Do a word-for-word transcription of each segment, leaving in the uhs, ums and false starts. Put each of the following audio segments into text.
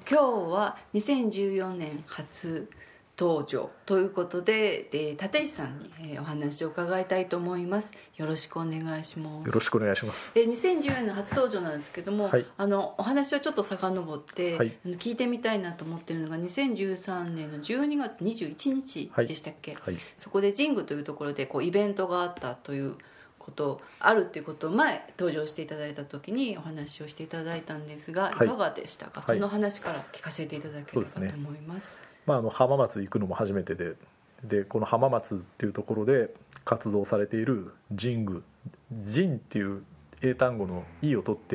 今日はにせんじゅうよねん初登場ということで、で立石さんに、えー、お話を伺いたいと思います。よろしくお願いします。 よろしくお願いします。 えー、にせんじゅうよねんの初登場なんですけども、 はい、 あのお話はちょっと遡って、 はい、 あの聞いてみたいなと思ってるのがにせんじゅうさんねんのじゅうにがつにじゅういちにちでしたっけ、 はいはい、 そこで神宮というところでこうイベントがあったということあるっていうことを前登場していただいた時にお話をしていただいたんですが、いかがでしたか？はい、その話から聞かせていただければと思います。 まあ、あの浜松行くのも初めてで、でこの浜松っていうところで活動されている神宮、神っていう英単語の E を取って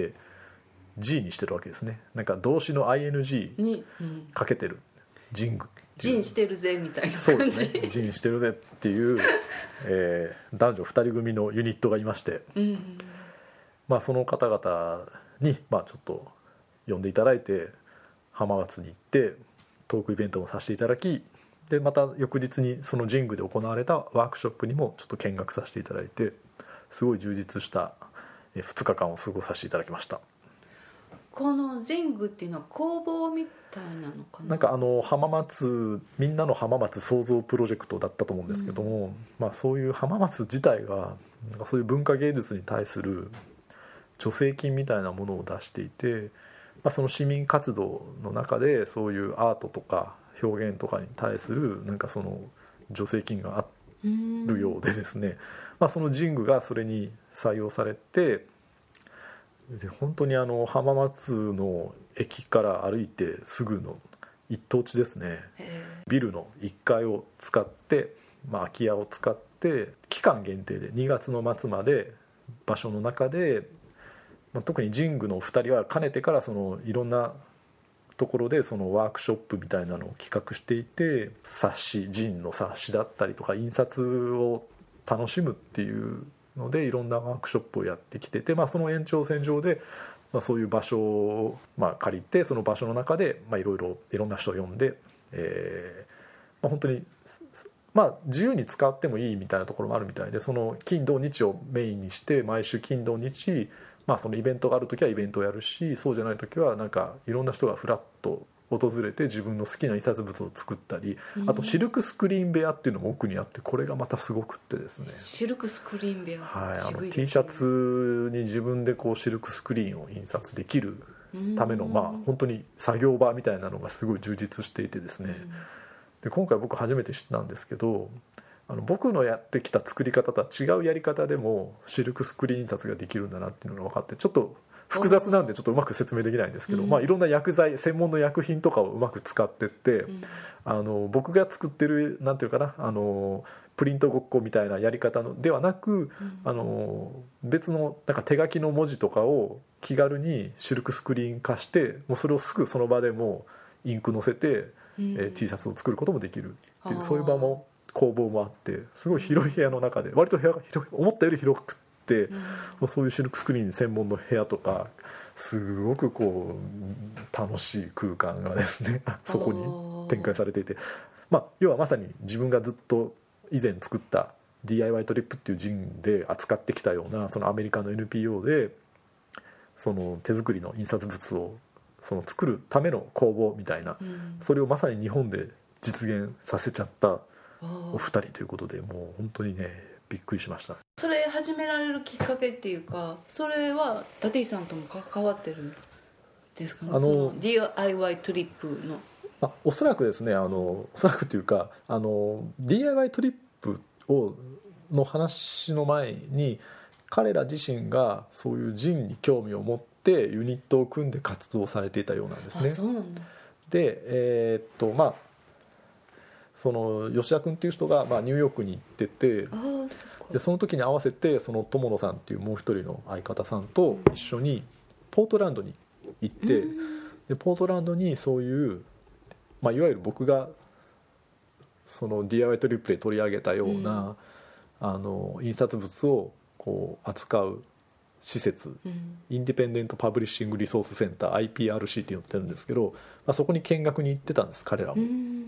G にしてるわけですね。なんか動詞の アイエヌジー にかけてる、うん、神宮、 神してるぜみたいな感じ。 そうですね、神してるぜっていう、えー、男女ふたり組のユニットがいまして、うんうん、まあ、その方々に、まあ、ちょっと呼んでいただいて浜松に行ってトークイベントもさせていただき、でまた翌日にその神宮で行われたワークショップにもちょっと見学させていただいて、すごい充実したふつかかんを過ごさせていただきました。 この神宮っていうのは工房みたいなのかな。 なんかあの浜松、みんなの浜松創造プロジェクトだったと思うんですけども、うん、まあ、そういう浜松自体がなんかそういう文化芸術に対する助成金みたいなものを出していて、まあ、その市民活動の中でそういうアートとか表現とかに対するなんかその助成金があるようでですね、まあ、その神宮がそれに採用されて、で本当にあの浜松の駅から歩いてすぐの一等地ですね。ビルのいっかいを使って、まあ、空き家を使って期間限定でにがつの末まで場所の中で、まあ、特に神宮のふたりはかねてからそのいろんなところでそのワークショップみたいなのを企画していて、冊子、神の冊子だったりとか印刷を楽しむっていうのでいろんなワークショップをやってきてて、まあ、その延長線上で、まあ、そういう場所をまあ借りて、その場所の中でまあいろいろいろんな人を呼んで、えーまあ、本当にまあ自由に使ってもいいみたいなところもあるみたいで、その金土日をメインにして毎週金土日、まあ、そのイベントがあるときはイベントをやるし、そうじゃないときはなんかいろんな人がフラッと訪れて自分の好きな印刷物を作ったり、あとシルクスクリーン部屋っていうのも奥にあって、これがまたすごくってですね。 シルクスクリーン部屋、 はい、あの T シャツに自分でこうシルクスクリーンを印刷できるための、まあ本当に作業場みたいなのがすごい充実していてですね。で今回僕初めて知ったんですけど、あの僕のやってきた作り方とは違うやり方でもシルクスクリーン印刷ができるんだなっていうのが分かって、ちょっと複雑なんでちょっとうまく説明できないんですけど、うん、まあ、いろんな薬剤、専門の薬品とかをうまく使ってって、うん、あの僕が作ってるなんていうかな、あのプリントごっこみたいなやり方のではなく、うん、あの別のなんか手書きの文字とかを気軽にシルクスクリーン化して、もうそれをすぐその場でもうインク乗せて、うん、えー、T シャツを作ることもできるっていう、そういう場も工房もあって、すごい広い部屋の中で割と部屋が広い、思ったより広くて、うん、もうそういうシルクスクリーン専門の部屋とか、すごくこう楽しい空間がですねそこに展開されていて、まあ、要はまさに自分がずっと以前作った ディーアイワイ トリップっていう陣で扱ってきたようなそのアメリカの エヌピーオー でその手作りの印刷物をその作るための工房みたいな、うん、それをまさに日本で実現させちゃったお二人ということで、もう本当にねびっくりしました。 それ始められるきっかけっていうか、それは立石さんとも関わってるんですかね。あのその ディーアイワイ トリップのあおそらくですね、あのおそらくというか、あの ディーアイワイ トリップをの話の前に彼ら自身がそういう人に興味を持ってユニットを組んで活動されていたようなんですね。 あ、そうなんだ。 で、えー、っとまあその吉田君っていう人が、まあ、ニューヨークに行ってて、 あ、そっか。 でその時に合わせてその友野さんっていうもう一人の相方さんと一緒にポートランドに行って、でポートランドにそういう、まあ、いわゆる僕がその ディーアイワイ トリップで取り上げたような、うん、あの印刷物をこう扱う施設、うん、インディペンデントパブリッシングリソースセンター アイピーアールシー って言ってるんですけど、まあ、そこに見学に行ってたんです彼らも、うん、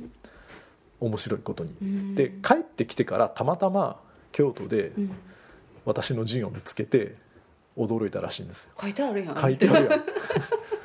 面白いことに、うん、で帰ってきてからたまたま京都で私の陣を見つけて驚いたらしいんですよ。 書いてあるやん書いてあるやん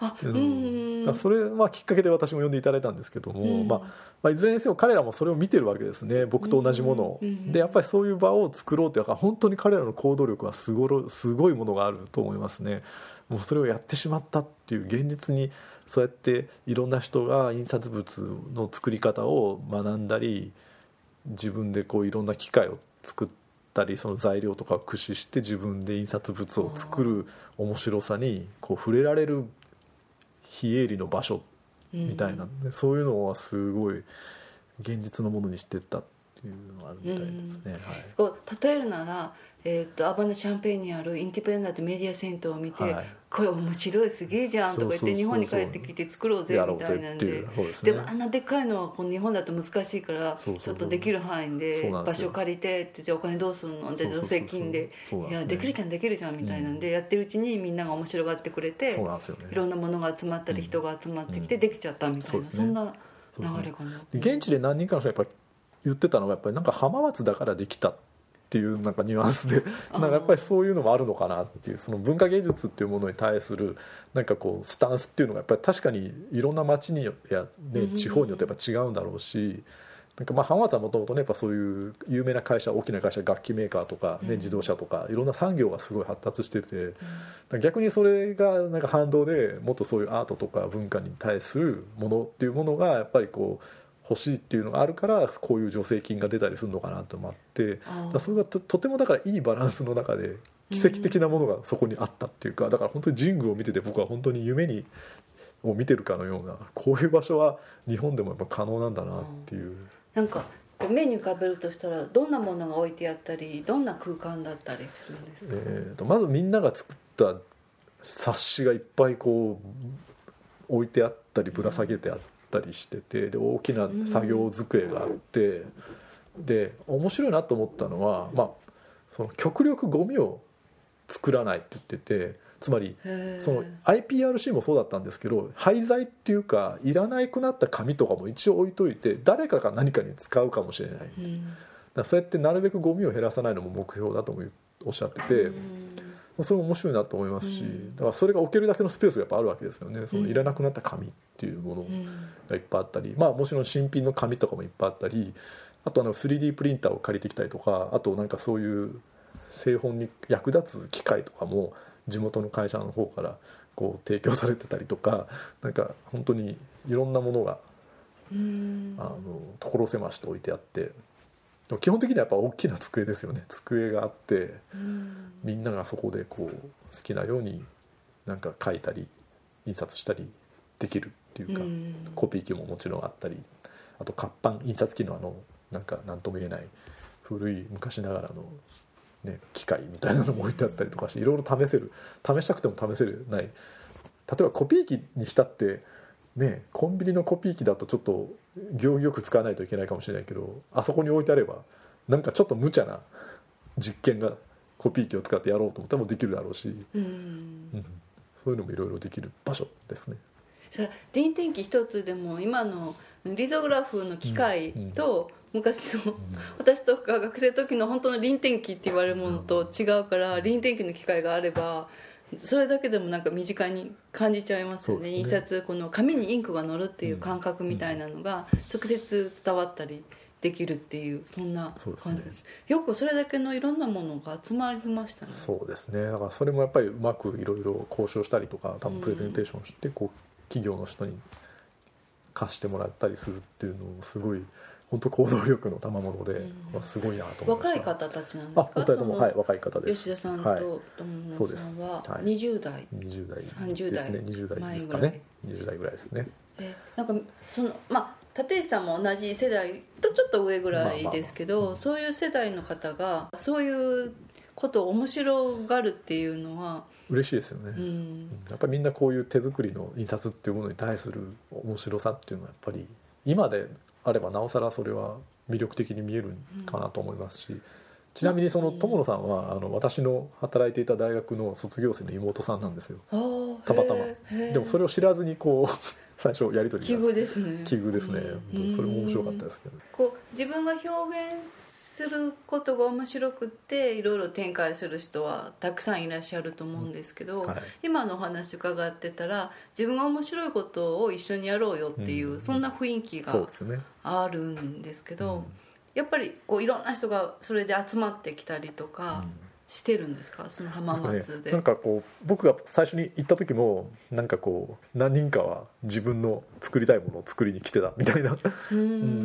あ、 うんうんだからそれはきっかけで私も呼んでいただいたんですけども、 うんまあまあ、いずれにせよ彼らもそれを見てるわけですね、僕と同じものを、 うんうんでやっぱりそういう場を作ろうというか本当に彼らの行動力はすごろすごいものがあると思いますね。もうそれをやってしまったっていう現実にそうやっていろんな人が印刷物の作り方を学んだり自分でこういろんな機械を作ったりその材料とかを駆使して自分で印刷物を作る面白さにこう触れられる非営利の場所みたいな、うん、そういうのはすごい現実のものにしてったっていうのがあるみたいですね、うんはい、 こう例えるなら、えー、とアバナ・シャンペーンにあるインディペンダントメディアセンターを見て、はい、これ面白いすげえじゃんとか言って日本に帰ってきて作ろうぜみたいなん で, で, で, ね、でもあんなでっかいのはこの日本だと難しいからちょっとできる範囲で場所借りてってじゃあお金どうするのじゃあ助成金でいやできるじゃんできるじゃんみたいなんで、うん、やってるうちにみんなが面白がってくれてそうなんですよ、ね、いろんなものが集まったり人が集まってきてできちゃったみたいな、うん、そんな流れかな、 現地で何人かの人がやっぱり言ってたのがやっぱりなんか浜松だからできたっていうなんかニュアンスでなんかやっぱりそういうのもあるのかなっていうその文化芸術っていうものに対するなんかこうスタンスっていうのがやっぱり確かにいろんな町によってや、ね、地方によってやっぱ違うんだろうしなんかまあ浜松はもともとねやっぱそういう有名な会社大きな会社楽器メーカーとか、ね、自動車とかいろんな産業がすごい発達してて逆にそれがなんか反動でもっとそういうアートとか文化に対するものっていうものがやっぱりこう欲しいっていうのがあるからこういう助成金が出たりするのかなと思ってだそれが と, とてもだからいいバランスの中で奇跡的なものがそこにあったっていうかだから本当に神宮を見てて僕は本当に夢にを見てるかのようなこういう場所は日本でもやっぱ可能なんだなっていうなんかこう目に浮かべるとしたらどんなものが置いてあったりどんな空間だったりするんですか、 えー、とまずみんなが作った冊子がいっぱいこう置いてあったりぶら下げてあったりしててで大きな作業机があってで面白いなと思ったのは、まあ、その極力ゴミを作らないって言っててつまりその アイピーアールシー もそうだったんですけど廃材っていうかいらなくなった紙とかも一応置いといて誰かが何かに使うかもしれない、うん、だからそうやってなるべくゴミを減らさないのも目標だともおっしゃってて、うん、それも面白いなと思いますし、うん、だからそれが置けるだけのスペースがやっぱあるわけですよねそのいらなくなった紙っていうものがいっぱいあったり、まあ、もちろん新品の紙とかもいっぱいあったりあとあの スリーディー プリンターを借りてきたりとかあとなんかそういう製本に役立つ機械とかも地元の会社の方からこう提供されてたりとかなんか本当にいろんなものがうんあの所狭しと置いてあってでも基本的にはやっぱ大きな机ですよね机があってみんながそこでこう好きなようになんか書いたり印刷したりできるっていうかコピー機ももちろんあったりあと活版印刷機のあのなんか何とも言えない古い昔ながらのね、機械みたいなのも置いてあったりとかしていろいろ試せる試したくても試せるない例えばコピー機にしたって、ね、コンビニのコピー機だとちょっと行儀よく使わないといけないかもしれないけどあそこに置いてあればなんかちょっと無茶な実験がコピー機を使ってやろうと思ったらもできるだろうし、うんうん、そういうのもいろいろできる場所ですね。 臨転機一つでも今のリゾグラフの機械と、うんうん、昔の、うん、私とか学生の時の本当の臨転機って言われるものと違うから臨転機の機械があればそれだけでもなんか身近に感じちゃいますよ ね, ね印刷この紙にインクが乗るっていう感覚みたいなのが直接伝わったりできるっていうそんな感じです。よくそれだけのいろんなものが集まりましたね。 そうですねだからそれもやっぱりうまくいろいろ交渉したりとか多分プレゼンテーションしてこう企業の人に貸してもらったりするっていうのをすごい本当行動力の賜物で、うん、すごいなと思いました。 若い方たちなんですか？ あ、お二人とも、はい、若い方です。 吉田さんと友野さんはにじゅう代、にじゅう代さんじゅう代ですね。にじゅう代ですかね。にじゅう代ぐらいですね。でなんかそのまあ立石さんも同じ世代とちょっと上ぐらいですけど、まあまあまあうん、そういう世代の方がそういうことを面白がるっていうのは嬉しいですよね、うん、やっぱりみんなこういう手作りの印刷っていうものに対する面白さっていうのはやっぱり今であればなおさらそれは魅力的に見えるかなと思いますし、うん、ちなみにその友野さんはあの私の働いていた大学の卒業生の妹さんなんですよたまたま。でもそれを知らずにこう最初やり取りが奇遇ですね奇遇ですね、うん、それも面白かったですけど、 こう自分が表現することが面白くっていろいろ展開する人はたくさんいらっしゃると思うんですけど、 はい、 今のお話伺ってたら自分が面白いことを一緒にやろうよっていう、うん、そんな雰囲気があるんですけど、うん、やっぱりこういろんな人がそれで集まってきたりとかしてるんですか、その浜松で。 なんかこう僕が最初に行った時もなんかこう何人かは自分の作りたいものを作りに来てたみたいなうん、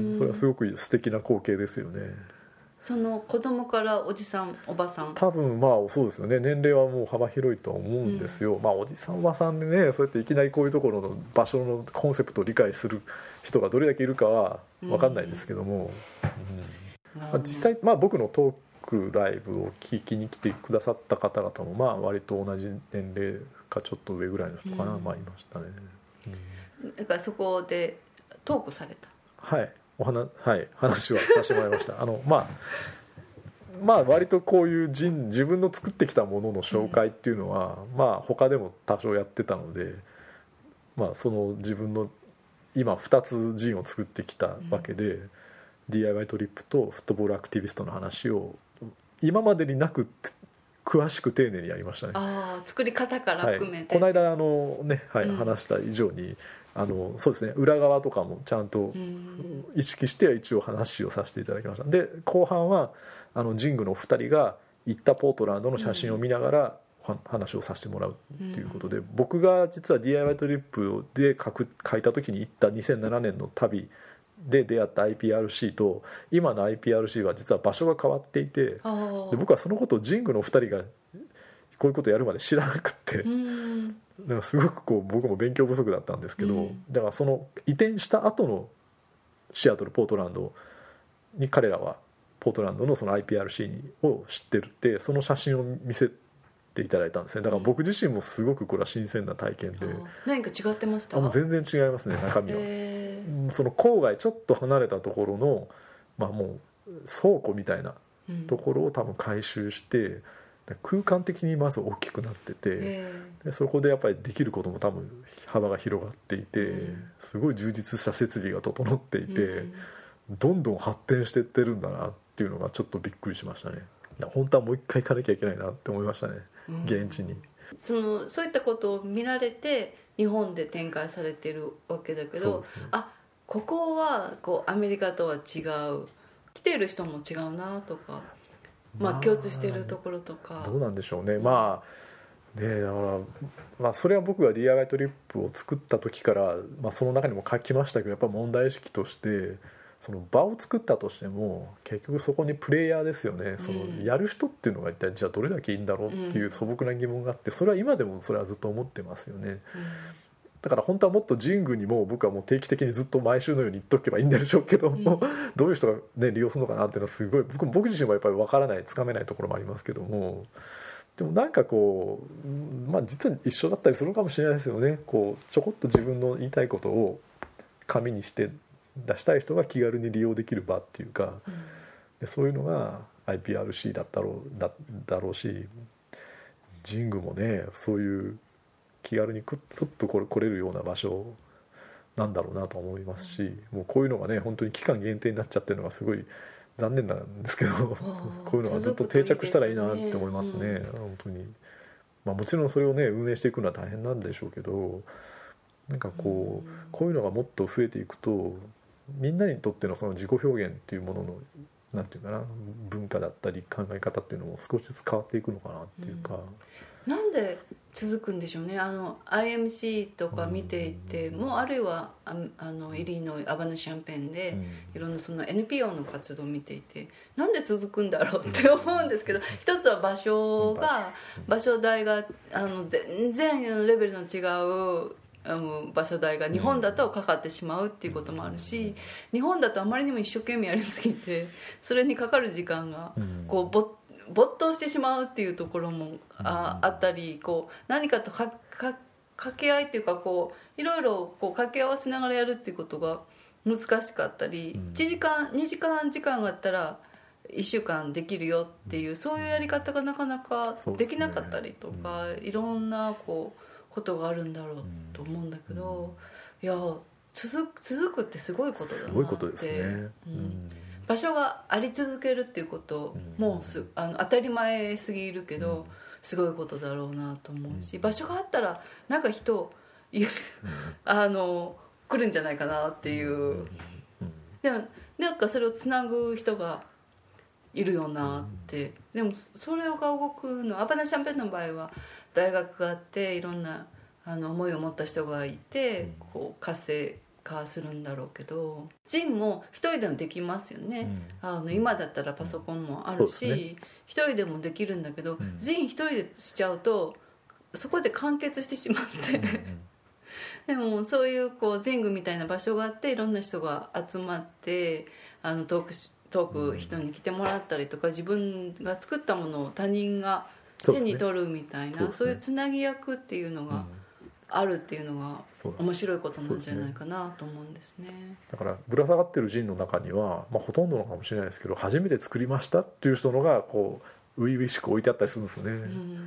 それはすごく素敵な光景ですよね。 その子供からおじさんおばさん、 多分まあそうですよね、年齢はもう幅広いと思うんですよ、うん、まあおじさんおばさんでねそうやっていきなりこういうところの場所のコンセプトを理解する人がどれだけいるかは分かんないですけども、うんうんまあ、実際まあ僕のトークライブを聞きに来てくださった方々もまあ割と同じ年齢かちょっと上ぐらいの人かな、うん、まあいましたね、 うん、だからそこでトークされた。 はいお話、はい、話はさせてもらいましたあの、まあ、まあ割とこういうジン自分の作ってきたものの紹介っていうのは、うん、まあ他でも多少やってたので、まあ、その自分の今ふたつジンを作ってきたわけで、うん、ディーアイワイ トリップとフットボールアクティビストの話を今までになく詳しく丁寧にやりましたね。 あ作り方から含めて、 はい、この間あの、ねはい、話した以上に、うんあのそうですね、裏側とかもちゃんと意識して一応話をさせていただきました。で後半はあのジングのふたりが行ったポートランドの写真を見ながら話をさせてもらうっていうことで、僕が実は ディーアイワイ トリップで書く書いた時に行ったにせんななねんの旅で出会った アイピーアールシー と今の アイピーアールシー は実は場所が変わっていて、で僕はそのことをジングのふたりがこういうことをやるまで知らなくってだからすごくこう僕も勉強不足だったんですけど、うん、だからその移転した後のシアトルポートランドに彼らはポートランドのその アイピーアールシー を知ってるってその写真を見せていただいたんですね。だから僕自身もすごくこれは新鮮な体験で、うん、 何か違ってました？ あもう全然違いますね中身は、えー、その郊外ちょっと離れたところの、まあ、もう倉庫みたいなところを多分改修して、うん空間的にまず大きくなってて、えー、でそこでやっぱりできることも多分幅が広がっていて、うん、すごい充実した設備が整っていて、うん、どんどん発展していってるんだなっていうのがちょっとびっくりしましたね。本当はもう一回行かなきゃいけないなって思いましたね、うん、現地に。そのそういったことを見られて日本で展開されてるわけだけど、ね、あここはこうアメリカとは違う来てる人も違うなとかまあ、共通しているところとかどうなんでしょうね、うん、まあねだから、まあ、それは僕が ディーアイワイ トリップを作った時から、まあ、その中にも書きましたけどやっぱ問題意識としてその場を作ったとしても結局そこにプレイヤーですよね、そのやる人っていうのが一体じゃあどれだけいいんだろうっていう素朴な疑問があってそれは今でもそれはずっと思ってますよね、うんだから本当はもっとジングにも僕はもう定期的にずっと毎週のように言っとけばいいんでしょうけども、うん、どういう人が、ね、利用するのかなっていうのはすごい 僕, 僕自身はやっぱり分からないつかめないところもありますけどもでもなんかこう、まあ、実は一緒だったりするのかもしれないですよね。こうちょこっと自分の言いたいことを紙にして出したい人が気軽に利用できる場っていうか、うん、でそういうのが アイピーアールシー だったろう だ, だろうしジングもねそういう気軽にクッと来れるような場所なんだろうなと思いますし、もうこういうのがね本当に期間限定になっちゃってるのがすごい残念なんですけどこういうのがずっと定着したらいいなって思いますね、うん、本当に、まあ、もちろんそれをね運営していくのは大変なんでしょうけどなんかこう、うん、こういうのがもっと増えていくとみんなにとってのその自己表現っていうもののなんていうかな文化だったり考え方っていうのも少しずつ変わっていくのかなっていうか、 うん、なんで続くんでしょうね。あの アイエムシー とか見ていても、うん、あるいはああのイリノイアバナシャンペンで、うん、いろんなその エヌピーオー の活動を見ていてなんで続くんだろうって思うんですけど、うん、一つは場所が、うん、場所代があの全然レベルの違う場所代が日本だとかかってしまうっていうこともあるし、日本だとあまりにも一生懸命やりすぎてそれにかかる時間がこうぼ没頭してしまうっていうところも あ, あったりこう何かとかか掛け合いっていうかこういろいろこう掛け合わせながらやるっていうことが難しかったり、いちじかんにじかん時間があったらいっしゅうかんできるよっていうそういうやり方がなかなかできなかったりとか、いろんなこうことがあるんだろうと思うんだけど、いや 続, 続くってすごいことだなって。 すごいことですね、うん場所があり続けるっていうこともすあの当たり前すぎるけど、うん、すごいことだろうなと思うし、場所があったらなんか人あの来るんじゃないかなっていう、でもなんかそれをつなぐ人がいるよなって。でもそれが動くの、アバナシャンペンの場合は大学があっていろんなあの思いを持った人がいてこう活性化するんだろうけど、ジンも一人でもできますよね、うん、あの今だったらパソコンもあるし、うんね、一人でもできるんだけど、うん、ジン一人でしちゃうとそこで完結してしまってでもそういうこうジングみたいな場所があっていろんな人が集まってあのトークトーク人に来てもらったりとか、自分が作ったものを他人が手に取るみたいな、そうですね、そういうつなぎ役っていうのがあるっていうのが面白いことなんじゃないかなと思うんですね。 だからぶら下がってるジンの中には、まあ、ほとんどのかもしれないですけど初めて作りましたっていう人のがこう初々しく置いてあったりするんですね、うん、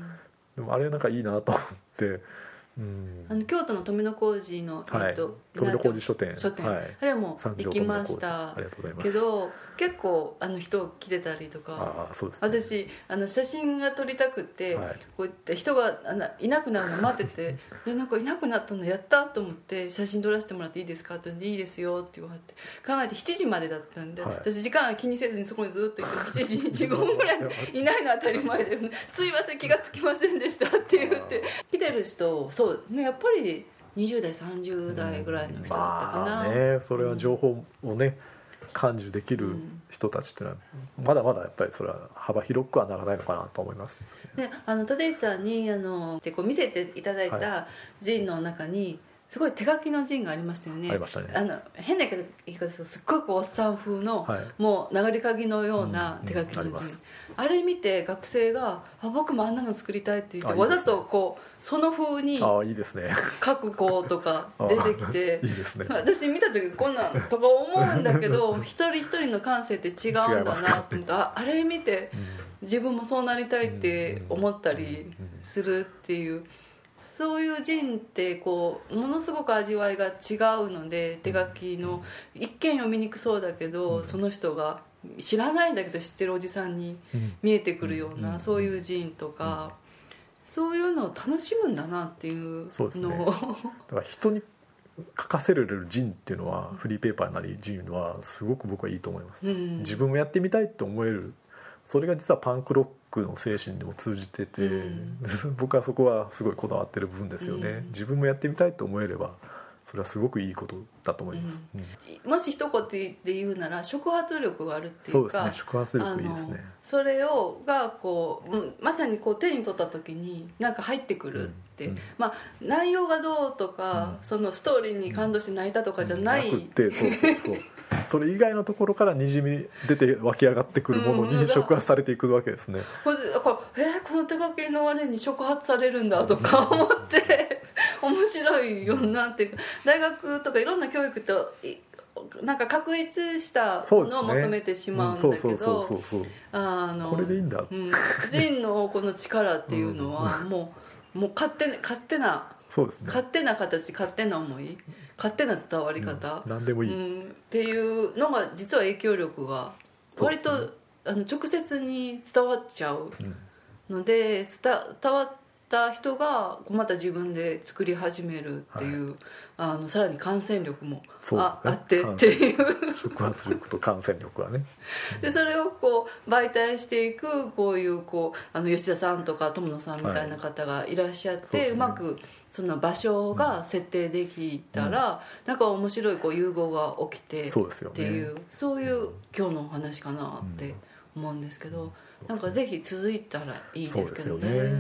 でもあれなんかいいなと思ってうん、 あの京都の富野小路の、 はい、 えっと、 富野小路書店、 書店、 はい、 あれも行きましたけど結構あの人来てたりとか、 あ、そうですね、 私あの写真が撮りたくて、はい、こうやって人があのいなくなるの待っててでなんかいなくなったのやったと思って写真撮らせてもらっていいですかって言っていいですよって言われて考えてしちじまでだったんで、はい、私時間は気にせずにそこにずっと行ってしちじじゅっぷんぐらいいないのは当たり前ですいません気がつきませんでしたって言って来てる人そうねやっぱりにじゅう代さんじゅう代ぐらいの人だったかな、 まあね、それは情報をね、うん、感受できる人たちっていうのはまだまだやっぱりそれは幅広くはならないのかなと思います、 ね、であの立石さんにあのこう見せていただいたジンの中にすごい手書きのジンがありましたよね。 ありましたね。 あの変な言い方ですけどすっごいこうおっさん風の、はい、もう流れ鍵のような手書きのジン、うんうん、あ, あれ見て学生があ僕もあんなの作りたいって言ってわざとこうその風に書く子とか出てきていいですね。 私見た時こんなんとか思うんだけど一人一人の感性って違うんだなと思って あ, あれ見て自分もそうなりたいって思ったりするっていう。そういうジンってこうものすごく味わいが違うので手書きの一見読みにくそうだけど、うん、その人が知らないんだけど知ってるおじさんに見えてくるような、うん、そういうジンとか、うん、そういうのを楽しむんだなっていうのをそうですね、だから人に書かせられるジンっていうのはフリーペーパーなりジンはすごく僕はいいと思います、うん、自分もやってみたいって思えるそれが実はパンクロックの精神にも通じてて、うん、僕はそこはすごいこだわってる部分ですよね、うん、自分もやってみたいと思えればそれはすごくいいことだと思います、うんうん、もし一言で言うなら触発力があるっていうかそうですね触発力いいですねそれをがこうまさにこう手に取った時になんか入ってくるって、うんうん、まあ内容がどうとか、うん、そのストーリーに感動して泣いたとかじゃない、うん、なくてそうそうそうそれ以外のところからにじみ出て湧き上がってくるものに触発されていくわけですね、 うん、だからえー、この手書きの割に触発されるんだとか思って面白いよなっていうか大学とかいろんな教育となんか確立したものを求めてしまうんだけどこれでいいんだ、 うん、ジンのこの力っていうのはもう、もう勝手、勝手なそうですね、 勝手な形勝手な思い勝手な伝わり方、 うん、何でもいい、 うん、っていうのが実は影響力が割と、ね、あの直接に伝わっちゃうので、うん、伝わった人がまた自分で作り始めるっていう、はい、あのさらに感染力も あ,、ね、あってっていう触発力と感染力はねでそれをこう媒体していくこういうこうあの吉田さんとか友野さんみたいな方がいらっしゃって、はい、 う, ね、うまくその場所が設定できたら、うん、なんか面白いこう融合が起きてっていう、そういう今日のお話かなって思うんですけど、うん、なんかぜひ続いたらいいですけど ね, ね、うんうん、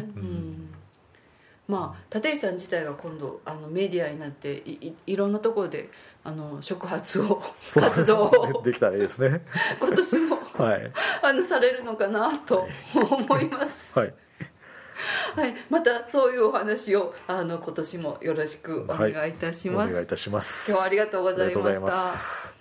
まあ立石さん自体が今度あのメディアになって い, い, いろんなところであの触発を活動をできたらいいですね今年も、 はい、 あのされるのかなと思いますはいはい、またそういうお話をあの今年もよろしくお願いいたします、 はい、お願いいたします。 今日はありがとうございました。 ありがとうございます。